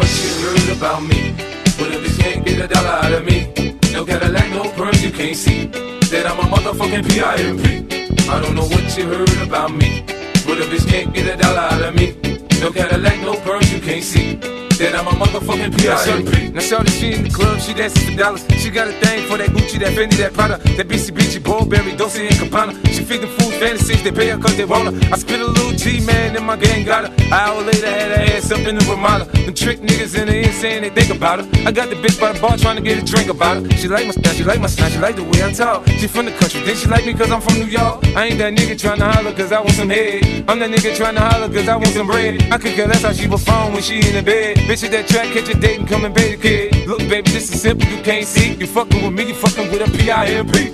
what you heard about me. But if you can't get a dollar out of me, no Cadillac, no perms, you can't see that I'm a motherfucking P.I.M.P. I don't know what you heard about me. But if bitch can't get a dollar out of me, no Cadillac, no perms, you can't see that I'm a motherfucking P.I.M.P. Now shorty, she in the club, she dancing for dollars. She got a thing for that Gucci, that Fendi, that Prada, that BCBG, Burberry, Dolce and Gabbana. She feed them fools fantasies, they pay her cause they want her. I spit a little G, man, and my gang got her. An hour later, had her ass up in the Ramada. Them trick niggas in the end saying they think about her. I got the bitch by the bar trying to get a drink about her. She like my style, she like my style, she like the way I talk. She from the country, then she like me cause I'm from New York. I ain't that nigga trying to holler cause I want some head. I'm that nigga trying to holler cause I want some bread. I could care less how she perform when she in the bed. Bitch at that track, catch a date and come and pay the kid. Look baby, this is simple, you can't see. You fucking with me, you fucking with a P.I.M.P.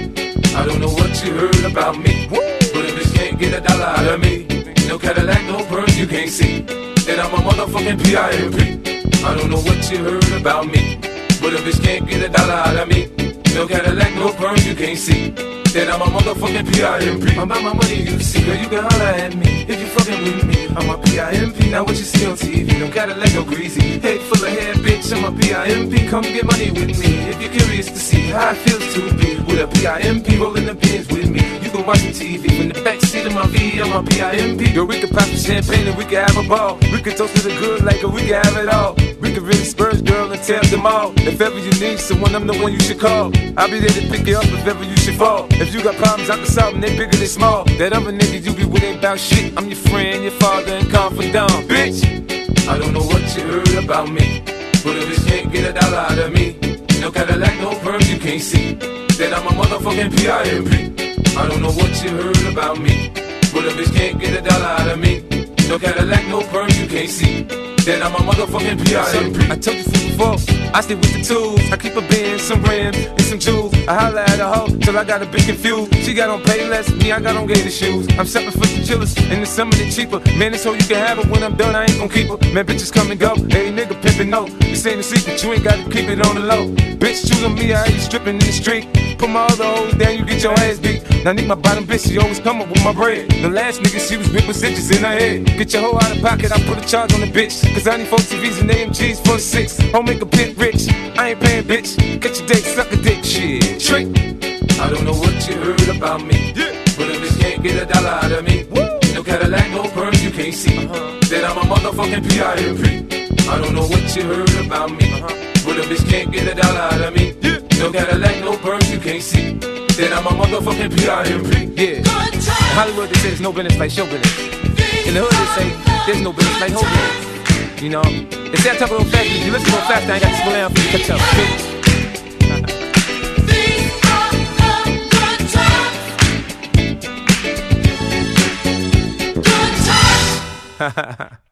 I don't know what you heard about me, but if bitch can't get a dollar out of me, no Cadillac, no perms, you can't see that I'm a motherfucking P.I.M.P. I don't know what you heard about me, but if bitch can't get a dollar out of me, no Cadillac, no perms, you can't see that I'm a motherfucking P.I.M.P. I'm about my money, you see, girl, you can holler at me if you fucking with me. I'm a P.I.M.P. Now what you see on TV, no Cadillac, no greasy, head full of hair, bitch, I'm a P.I.M.P. Come get money with me if you're curious to see how it feels to be with a P.I.M.P. rolling the pins with me. You can watch the TV from the backseat of my V, I'm a P.I.M.P. Yo, we can pop some champagne and we can have a ball. We can toast to the good like we can have it all. We can really spurge, girl, and tell them all. If ever you need someone, I'm the one you should call. I'll be there to pick you up if ever you should fall. If you got problems, I can solve them, they bigger, they small. That other nigga you be with ain't about shit. I'm your friend, your father, and confidant, bitch. I don't know what you heard about me, but if bitch can't get a dollar out of me, no Cadillac, no perms, you can't see that I'm a motherfucking P.I.M.P. I don't know what you heard about me, but if bitch can't get a dollar out of me, no Cadillac, no perms, you can't see that I'm a motherfucking P.I.M.P. I told you from before, I stay with the tools. I keep a Benz, some rims, and some jewels. I holla at a hoe till I got a bit confused. She got on Payless, me I got on Gator shoes. I'm shopping for the chillers, and the summer they cheaper. Man, this hoe you can have her when I'm done, I ain't gon' keep her. Man, bitches come and go, hey nigga pimpin' no. This ain't a secret, you ain't gotta keep it on the low. Bitch, choosing me, I ain't stripping in the street. Put my other hoes down, you get your ass beat. Now need my bottom bitch, she always come up with my bread. The last nigga, she was with stitches in her head. Get your hoe out of pocket, I put a charge on the bitch. Cause I need 4 TVs and AMGs for the 6. Home make a bit rich, I ain't paying bitch. Catch your date, suck a dick, shit. Trick. I don't know what you heard about me, but if bitch can't get a dollar out of me, no Cadillac, no perms, you can't see that I'm a motherfucking P.I.M.P. I don't know what you heard about me, but if bitch can't get a dollar out of me, no Cadillac, no perms, you can't see that I'm a motherfucking P.I.M.P. Yeah. In Hollywood they say there's no business like show business. In the hood they say there's no business like hoe business. You know, they say I talk a little fast, if you listen a little fast, I ain't got to slow down for you to catch up, bitch. Ha ha ha.